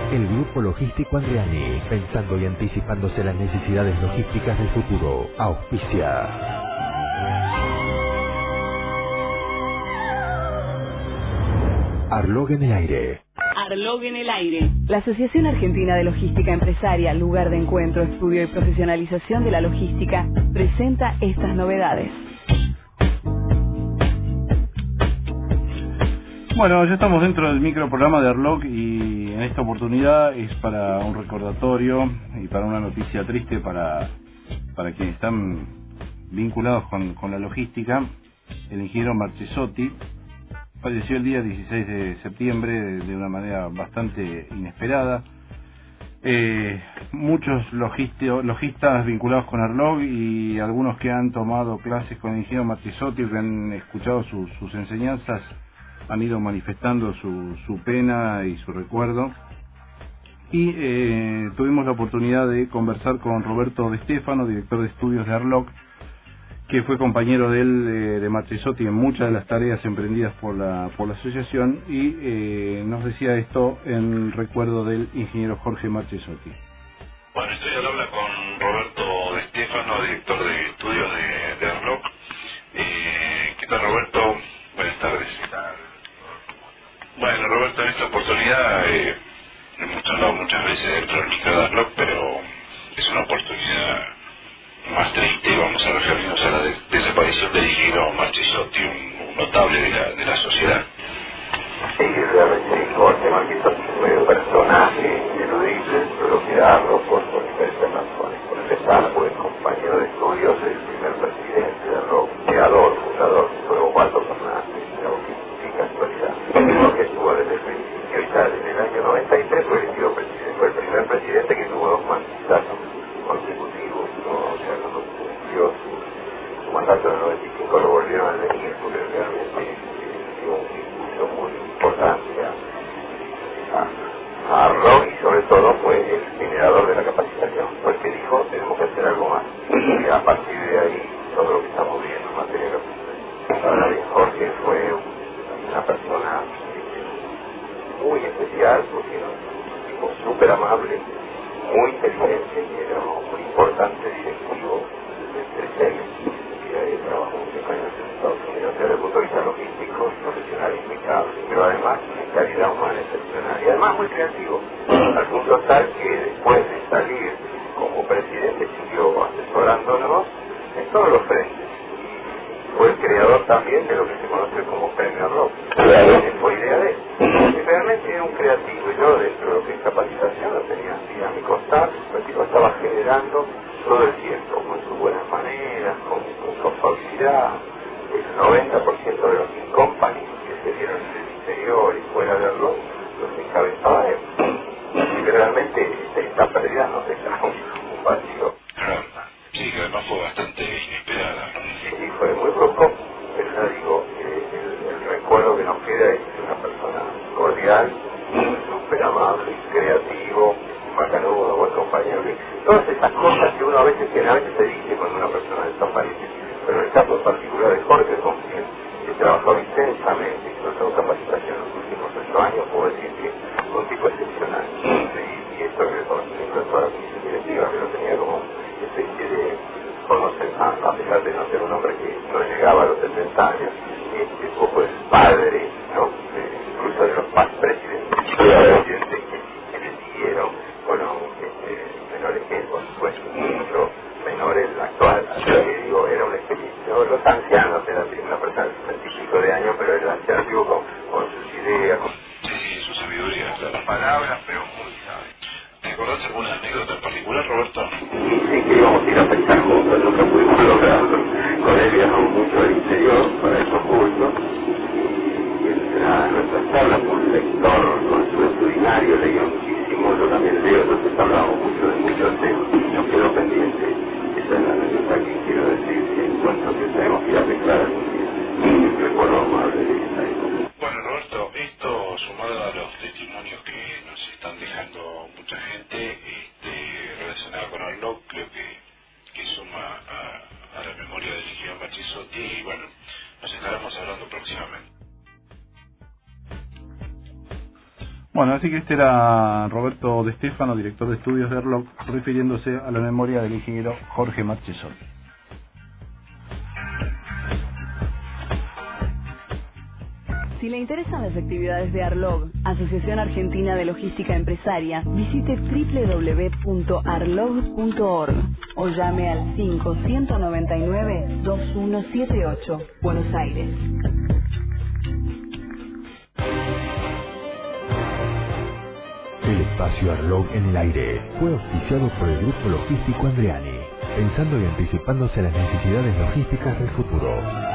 El Grupo Logístico Andriani, pensando y anticipándose las necesidades logísticas del futuro, auspicia. Arlog en el aire. Arlog en el aire. La Asociación Argentina de Logística Empresaria, lugar de encuentro, estudio y profesionalización de la logística, presenta estas novedades. Bueno, ya estamos dentro del microprograma de Arlog y en esta oportunidad es para un recordatorio y para una noticia triste para quienes están vinculados con la logística. El ingeniero Marchesotti falleció el día 16 de septiembre de una manera bastante inesperada. Muchos logistas vinculados con Arlog y algunos que han tomado clases con el ingeniero Marchesotti, que han escuchado sus enseñanzas, han ido manifestando su pena y su recuerdo. Y tuvimos la oportunidad de conversar con Roberto De Stefano, director de estudios de Arlog, que fue compañero de él, de Marchesotti, en muchas de las tareas emprendidas por la asociación, y nos decía esto en recuerdo del ingeniero Jorge Marchesotti. Bueno, estoy al habla con Roberto De Stefano, director de estudios de Arlog. ¿Qué tal, Roberto? Buenas tardes. Bueno, Roberto, en esta oportunidad hemos hablado muchas veces dentro del micro de Arlog, pero es una oportunidad más triste. Vamos a referirnos a la desaparición del ingeniero Marchesotti, un notable de la sociedad. Sí, realmente Jorge Marchesotti fue un personaje ineludible, pero que Arlog por diversas razones. Por empezar, fue compañero de estudios del primer presidente de Arlog, creador, fundador, fue Osvaldo Fernández, qué casualidad. Que estuvo desde el principio y tal. En el año 93 fue elegido presidente, fue el primer presidente que tuvo 2 mandatos consecutivos, ¿no? O sea, cuando cumplió su mandato en el 95 lo volvieron a elegir porque realmente dio un impulso muy importante a Arlog, y sobre todo fue el generador de la capacitación, fue el que dijo tenemos que hacer algo más, y a partir de ahí todo lo que estamos viendo en materia de capacitación. Ahora bien, Jorge fue una persona muy especial, porque era un tipo súper amable, muy inteligente, y era muy importante directivo de Telmex, que trabajó muchos años en Estados Unidos. Desde el punto de vista logístico, profesional impecable, pero además de calidad humana excepcional, y además muy creativo, al punto tal que después de salir como presidente siguió asesorándonos en todos los frentes. Fue el creador también de lo que se conoce como Premio Arlog. Fue idea de él. Y realmente era un creativo, y yo dentro de lo que es capacitación lo tenía así a mi costado. El tipo estaba generando todo el tiempo, con sus buenas maneras, con su afabilidad. El 90% de los incompanies que se dieron en el interior y fuera de Arlog los encabezaba él. Y realmente esta pérdida nos deja un vacío. Sí, que además fue bastante inesperada. Sí, fue muy poco, pero ya digo, el recuerdo que nos queda es de una persona cordial, súper amable, creativo, macanudo, buen compañero. Todas esas cosas que uno a veces generalmente se dice cuando una persona desaparece. Pero en el caso particular de Jorge, con quien he trabajado intensamente, y sobre todo capacitación en los últimos 8 años, puedo decir que fue un tipo excepcional. Y esto es reconocimiento de toda la comisión directiva, que lo tenía como especie de conocer, a pesar de no ser un hombre que no llegaba a los 70 años, un poco el padre, ¿no? Incluso de los más presidentes que le siguieron, bueno, menores que él, por supuesto, mucho menores el actual, así que digo, era una experiencia. Los ancianos eran una persona de 65 de años, pero era anciano con sus ideas. Sí, sus Bueno, así que este era Roberto De Stefano, director de estudios de ARLOC, refiriéndose a la memoria del ingeniero Jorge Marchesoli. Si le interesan las actividades de ARLOG, Asociación Argentina de Logística Empresaria, visite www.arlog.org o llame al 5-199-2178, Buenos Aires. El espacio ARLOG en el aire fue auspiciado por el Grupo Logístico Andreani, pensando y anticipándose a las necesidades logísticas del futuro.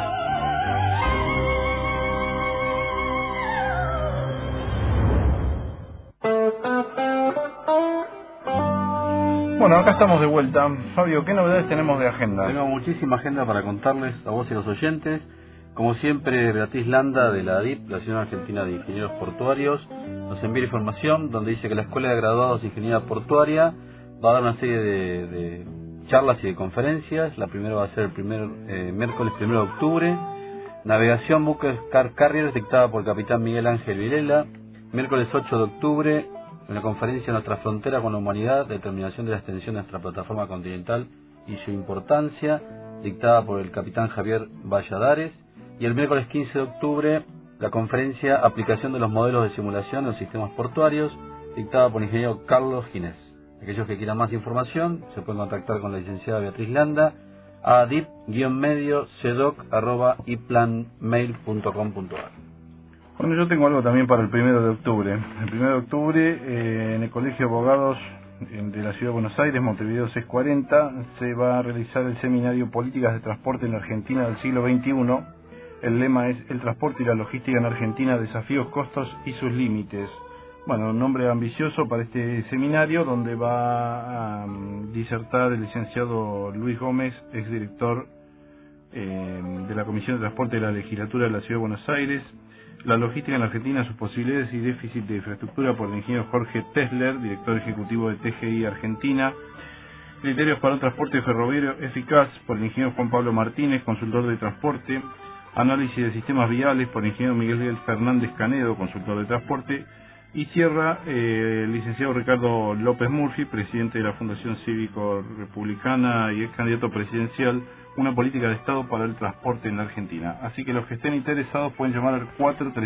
Bueno, acá estamos de vuelta. Fabio, ¿qué novedades tenemos de agenda? Tengo muchísima agenda para contarles a vos y a los oyentes. Como siempre, Beatriz Landa de la ADIP, la Asociación Argentina de Ingenieros Portuarios, nos envía información donde dice que la Escuela de Graduados de Ingeniería Portuaria va a dar una serie de charlas y de conferencias. La primera va a ser el miércoles 1 de octubre. Navegación buques car carriers dictada por el capitán Miguel Ángel Vilela. Miércoles 8 de octubre, en la conferencia Nuestra Frontera con la Humanidad, determinación de la extensión de nuestra plataforma continental y su importancia, dictada por el capitán Javier Valladares. Y el miércoles 15 de octubre, la conferencia Aplicación de los modelos de simulación en los sistemas portuarios, dictada por el ingeniero Carlos Ginés. Aquellos que quieran más información se pueden contactar con la licenciada Beatriz Landa a adip-medio-cedoc@iplanmail.com.ar. Bueno, yo tengo algo también para el 1 de octubre. El 1 de octubre, en el Colegio de Abogados de la Ciudad de Buenos Aires, Montevideo 640, se va a realizar el seminario Políticas de Transporte en la Argentina del siglo XXI. El lema es El transporte y la logística en Argentina, desafíos, costos y sus límites. Bueno, un nombre ambicioso para este seminario, donde va a disertar el licenciado Luis Gómez, exdirector de la Comisión de Transporte de la Legislatura de la Ciudad de Buenos Aires. La logística en la Argentina, sus posibilidades y déficit de infraestructura, por el ingeniero Jorge Tesler, director ejecutivo de TGI Argentina. Criterios para un transporte ferroviario eficaz, por el ingeniero Juan Pablo Martínez, consultor de transporte. Análisis de sistemas viales, por el ingeniero Miguel Fernández Canedo, consultor de transporte. Y cierra el licenciado Ricardo López Murphy, presidente de la Fundación Cívico Republicana y ex candidato presidencial, una política de Estado para el transporte en la Argentina. Así que los que estén interesados pueden llamar al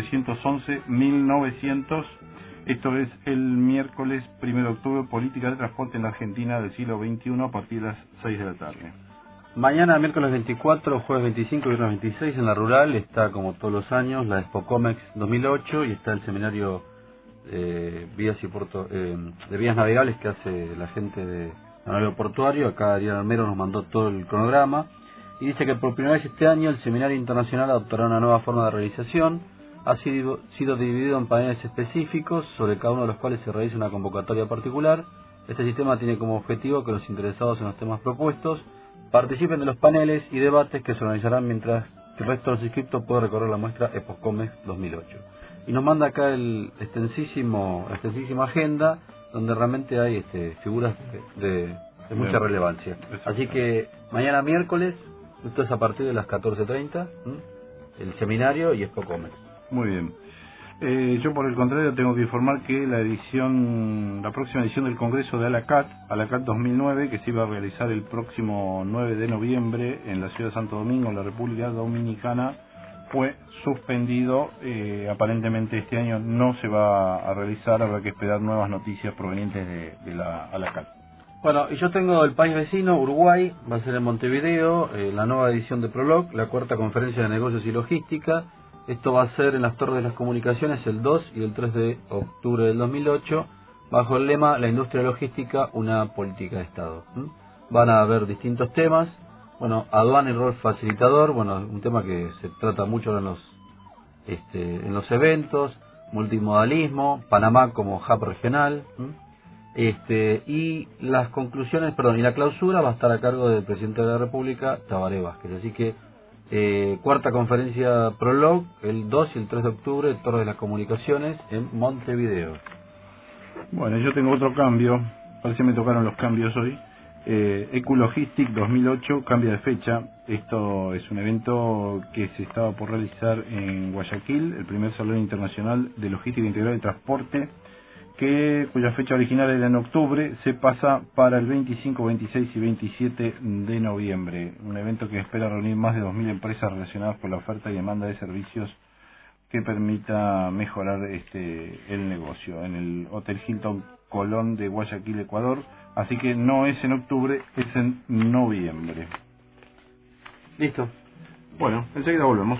4-311-1900. Esto es el miércoles 1 de octubre, política de transporte en la Argentina del siglo XXI, a partir de las 6 de la tarde. Mañana, miércoles 24, jueves 25 y viernes 26, en la Rural está, como todos los años, la Expo Comex 2008 y está el seminario vías y de vías navegables que hace la gente de Navegable Portuario. Acá Adrián Almero nos mandó todo el cronograma y dice que por primera vez este año el seminario internacional adoptará una nueva forma de realización. Ha sido dividido en paneles específicos, sobre cada uno de los cuales se realiza una convocatoria particular. Este sistema tiene como objetivo que los interesados en los temas propuestos participen de los paneles y debates que se organizarán mientras que el resto de los inscriptos puede recorrer la muestra Expocomex 2008. Y nos manda acá la extensísima agenda, donde realmente hay figuras de mucha relevancia. Así que mañana miércoles, esto es a partir de las 14:30, el seminario y Expocomex. Muy bien. Yo por el contrario tengo que informar que la próxima edición del Congreso de ALACAT 2009, que se iba a realizar el próximo 9 de noviembre en la ciudad de Santo Domingo, en la República Dominicana, fue suspendido. Aparentemente este año no se va a realizar, habrá que esperar nuevas noticias provenientes de la ALACAT. Bueno, y yo tengo el país vecino, Uruguay, va a ser en Montevideo, la nueva edición de Prolog, la cuarta conferencia de negocios y logística. Esto va a ser en las Torres de las Comunicaciones el 2 y el 3 de octubre del 2008, bajo el lema La industria logística, una política de Estado. Van a haber distintos temas. Bueno, aduana y rol facilitador, bueno, un tema que se trata mucho en los eventos, multimodalismo, Panamá como hub regional, y las conclusiones, y la clausura va a estar a cargo del presidente de la República, Tabaré Vázquez. Así que cuarta conferencia Prolog, el 2 y el 3 de octubre, Torre de las Comunicaciones, en Montevideo. Bueno, yo tengo otro cambio, parece que me tocaron los cambios hoy. Eculogistic 2008 cambia de fecha. Esto es un evento que se estaba por realizar en Guayaquil, el primer Salón Internacional de Logística Integral de Transporte, cuya fecha original era en octubre, se pasa para el 25, 26 y 27 de noviembre. Un evento que espera reunir más de 2.000 empresas relacionadas con la oferta y demanda de servicios que permita mejorar el negocio. En el Hotel Hilton Colón de Guayaquil, Ecuador. Así que no es en octubre, es en noviembre. Listo. Bueno, enseguida volvemos.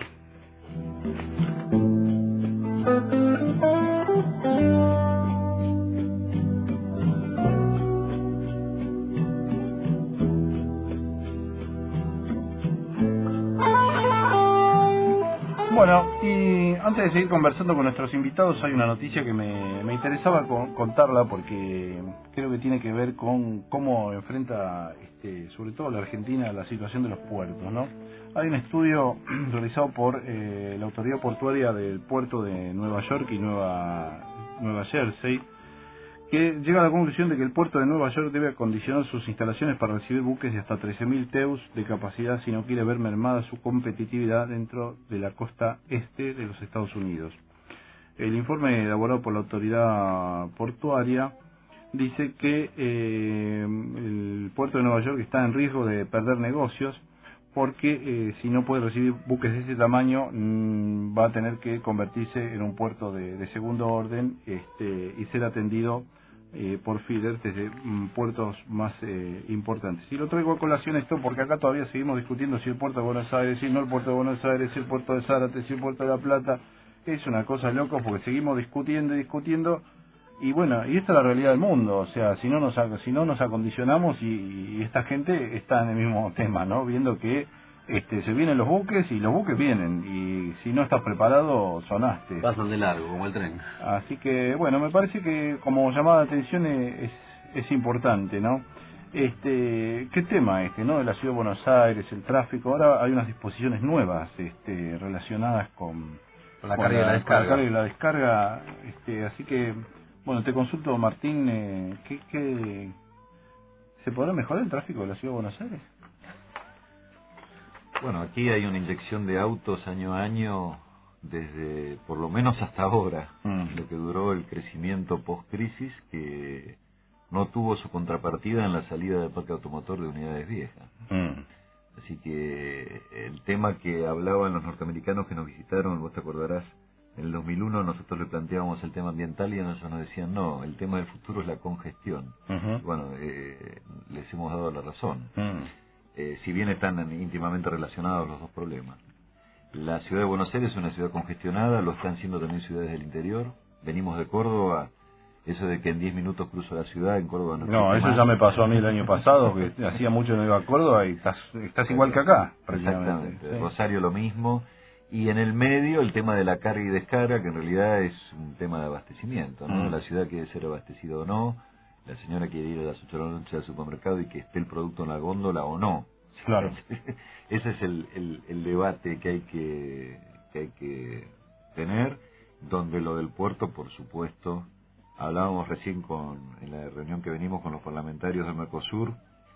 Bueno, y antes de seguir conversando con nuestros invitados, hay una noticia que me interesaba contarla porque creo que tiene que ver con cómo enfrenta, sobre todo la Argentina, la situación de los puertos, ¿no? Hay un estudio realizado por la Autoridad Portuaria del Puerto de Nueva York y Nueva Jersey, que llega a la conclusión de que el puerto de Nueva York debe acondicionar sus instalaciones para recibir buques de hasta 13.000 TEUs de capacidad si no quiere ver mermada su competitividad dentro de la costa este de los Estados Unidos. El informe elaborado por la autoridad portuaria dice que el puerto de Nueva York está en riesgo de perder negocios porque si no puede recibir buques de ese tamaño va a tener que convertirse en un puerto de segundo orden y ser atendido por feeders desde puertos más importantes. Y lo traigo a colación esto porque acá todavía seguimos discutiendo si el puerto de Buenos Aires, si no el puerto de Buenos Aires, si el puerto de Zárate, si el puerto de La Plata. Es una cosa loca porque seguimos discutiendo y bueno, y esta es la realidad del mundo. O sea, si no nos acondicionamos y esta gente está en el mismo tema, ¿no? Viendo que se vienen los buques y los buques vienen y si no estás preparado sonaste. Pasan de largo como el tren. Así que bueno, me parece que como llamada de atención es importante, ¿no? ¿Qué tema no? De la ciudad de Buenos Aires, el tráfico. Ahora hay unas disposiciones nuevas relacionadas con la carga y la descarga. La carga y la descarga, así que bueno, te consulto, Martín, ¿qué se podrá mejorar el tráfico de la ciudad de Buenos Aires? Bueno, aquí hay una inyección de autos año a año desde por lo menos hasta ahora, lo que duró el crecimiento post-crisis, que no tuvo su contrapartida en la salida del parque automotor de unidades viejas. Así que el tema que hablaban los norteamericanos que nos visitaron, vos te acordarás, en el 2001 nosotros le planteábamos el tema ambiental y ellos nos decían, no, el tema del futuro es la congestión. Bueno, les hemos dado la razón. Si bien están íntimamente relacionados los dos problemas. La ciudad de Buenos Aires es una ciudad congestionada, lo están siendo también ciudades del interior. Venimos de Córdoba, eso de que en 10 minutos cruzo la ciudad, en Córdoba no, eso ya me pasó a mí el año pasado, que hacía mucho no iba a Córdoba y estás igual que acá, prácticamente. Exactamente, sí. Rosario lo mismo. Y en el medio el tema de la carga y descarga, que en realidad es un tema de abastecimiento, ¿no? La ciudad quiere ser abastecida o no, la señora quiere ir a las 8 de la noche al supermercado y que esté el producto en la góndola o no. Claro. Ese es el debate que hay que tener, donde lo del puerto, por supuesto, hablábamos recién en la reunión que venimos con los parlamentarios del Mercosur,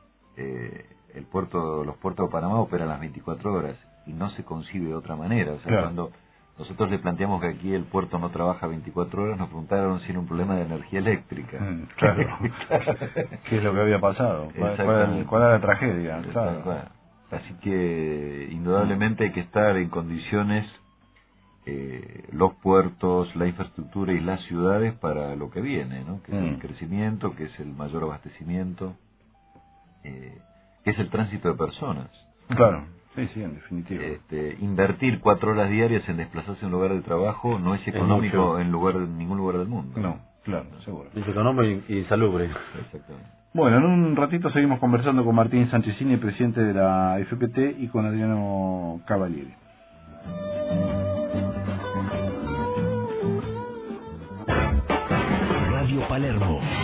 los puertos de Panamá operan las 24 horas y no se concibe de otra manera. O sea, claro. Cuando nosotros le planteamos que aquí el puerto no trabaja 24 horas, nos preguntaron si era un problema de energía eléctrica. Claro. ¿Qué es lo que había pasado? ¿Cuál era la tragedia? Claro. Así que indudablemente hay que estar en condiciones los puertos, la infraestructura y las ciudades para lo que viene, ¿no? Que es el crecimiento, que es el mayor abastecimiento, que es el tránsito de personas. Claro. Sí, en definitiva. Invertir 4 horas diarias en desplazarse a un lugar de trabajo no es económico en ningún lugar del mundo. No, claro, seguro. Es económico y insalubre. Exactamente. Bueno, en un ratito seguimos conversando con Martín Sanchesini, presidente de la FPT, y con Adriano Cavalieri. Radio Palermo